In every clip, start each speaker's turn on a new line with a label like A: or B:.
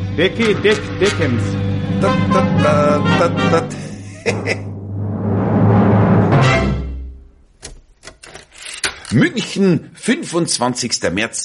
A: Dicky Dick Dickens.
B: München, 25. März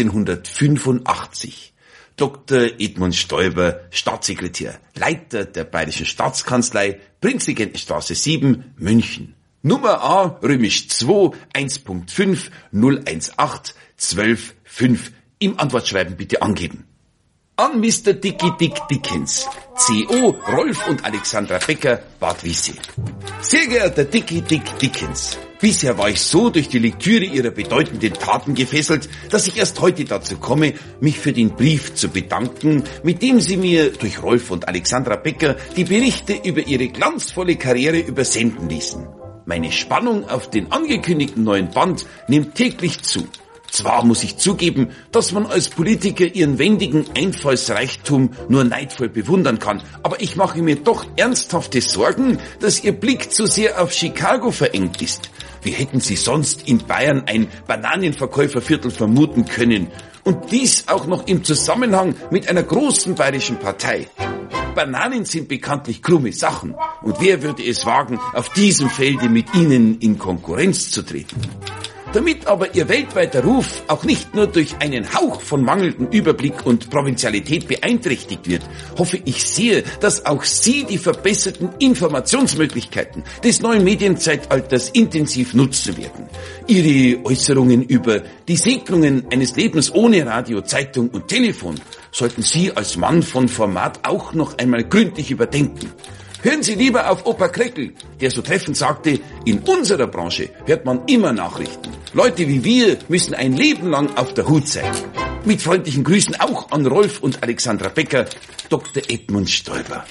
B: 1985. Dr. Edmund Stoiber, Staatssekretär, Leiter der Bayerischen Staatskanzlei, Prinzregentenstraße 7, München. Nummer A, römisch 2, 1.5, 018, 12, 5. Im Antwortschreiben bitte angeben. An Mr. Dicky Dick Dickens, CO, Rolf und Alexandra Becker, Bad Wiessee. Sehr geehrter Dicky Dick Dickens, bisher war ich so durch die Lektüre Ihrer bedeutenden Taten gefesselt, dass ich erst heute dazu komme, mich für den Brief zu bedanken, mit dem Sie mir durch Rolf und Alexandra Becker die Berichte über Ihre glanzvolle Karriere übersenden ließen. Meine Spannung auf den angekündigten neuen Band nimmt täglich zu. Zwar muss ich zugeben, dass man als Politiker ihren wendigen Einfallsreichtum nur neidvoll bewundern kann, aber ich mache mir doch ernsthafte Sorgen, dass Ihr Blick zu sehr auf Chicago verengt ist. Wie hätten Sie sonst in Bayern ein Bananenverkäuferviertel vermuten können? Und dies auch noch im Zusammenhang mit einer großen bayerischen Partei. Bananen sind bekanntlich krumme Sachen. Und wer würde es wagen, auf diesem Felde mit Ihnen in Konkurrenz zu treten? Damit aber Ihr weltweiter Ruf auch nicht nur durch einen Hauch von mangelndem Überblick und Provinzialität beeinträchtigt wird, hoffe ich sehr, dass auch Sie die verbesserten Informationsmöglichkeiten des neuen Medienzeitalters intensiv nutzen werden. Ihre Äußerungen über die Segnungen eines Lebens ohne Radio, Zeitung und Telefon sollten Sie als Mann von Format auch noch einmal gründlich überdenken. Hören Sie lieber auf Opa Kreckel, der so treffend sagte, in unserer Branche hört man immer Nachrichten. Leute wie wir müssen ein Leben lang auf der Hut sein. Mit freundlichen Grüßen auch an Rolf und Alexandra Becker, Dr. Edmund Stoiber.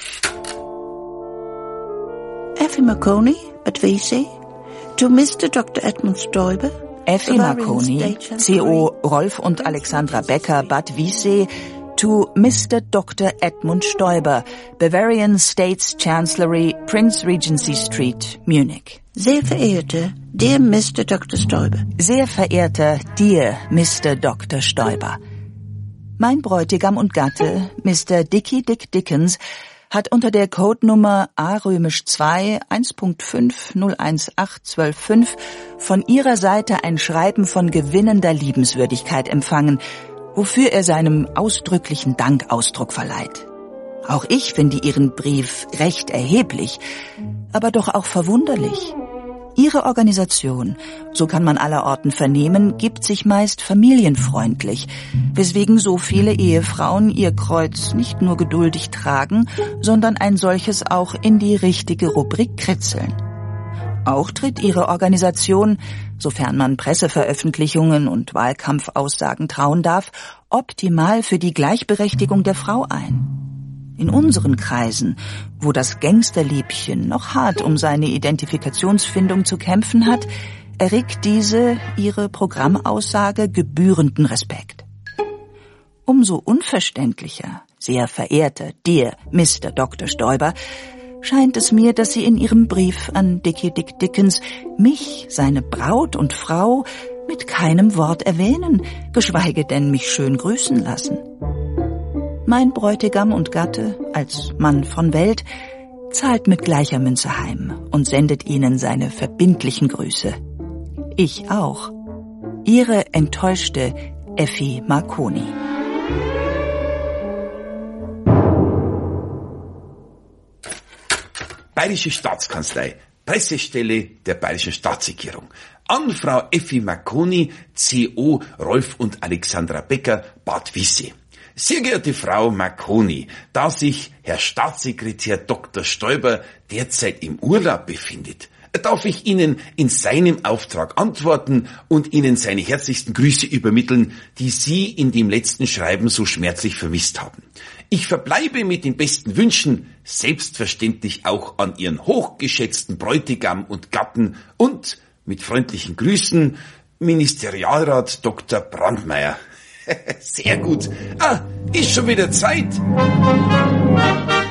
C: Effie Marconi, Bad Wiessee, to Mr. Dr. Edmund Stoiber.
D: Effie Marconi, CO, Rolf und Alexandra Becker, Bad Wiessee, to Mr. Dr. Edmund Stoiber, Bavarian States Chancellery, Prince Regency Street, Munich.
C: Sehr verehrter, dear Mr. Dr. Stoiber.
D: Sehr verehrter, dear Mr. Dr. Stoiber. Mein Bräutigam und Gatte, Mr. Dicky Dick Dickens, hat unter der Codenummer A-2 1.5.018.12.5 von Ihrer Seite ein Schreiben von gewinnender Liebenswürdigkeit empfangen, wofür er seinem ausdrücklichen Dank Ausdruck verleiht. Auch ich finde Ihren Brief recht erheblich, aber doch auch verwunderlich. Ihre Organisation, so kann man allerorten vernehmen, gibt sich meist familienfreundlich, weswegen so viele Ehefrauen ihr Kreuz nicht nur geduldig tragen, sondern ein solches auch in die richtige Rubrik kritzeln. Auch tritt Ihre Organisation, sofern man Presseveröffentlichungen und Wahlkampfaussagen trauen darf, optimal für die Gleichberechtigung der Frau ein. In unseren Kreisen, wo das Gangsterliebchen noch hart um seine Identifikationsfindung zu kämpfen hat, erregt diese ihre Programmaussage gebührenden Respekt. Umso unverständlicher, sehr verehrter dear Mr. Dr. Stoiber, scheint es mir, dass Sie in Ihrem Brief an Dicky Dick Dickens mich, seine Braut und Frau, mit keinem Wort erwähnen, geschweige denn mich schön grüßen lassen. Mein Bräutigam und Gatte, als Mann von Welt, zahlt mit gleicher Münze heim und sendet Ihnen seine verbindlichen Grüße. Ich auch. Ihre enttäuschte Effie Marconi.
B: Bayerische Staatskanzlei, Pressestelle der Bayerischen Staatsregierung. An Frau Effie Marconi, CO, Rolf und Alexandra Becker, Bad Wiessee. Sehr geehrte Frau Marconi, da sich Herr Staatssekretär Dr. Stoiber derzeit im Urlaub befindet, darf ich Ihnen in seinem Auftrag antworten und Ihnen seine herzlichsten Grüße übermitteln, die Sie in dem letzten Schreiben so schmerzlich vermisst haben. Ich verbleibe mit den besten Wünschen, selbstverständlich auch an Ihren hochgeschätzten Bräutigam und Gatten und mit freundlichen Grüßen Ministerialrat Dr. Brandmeier. Sehr gut. Ist schon wieder Zeit.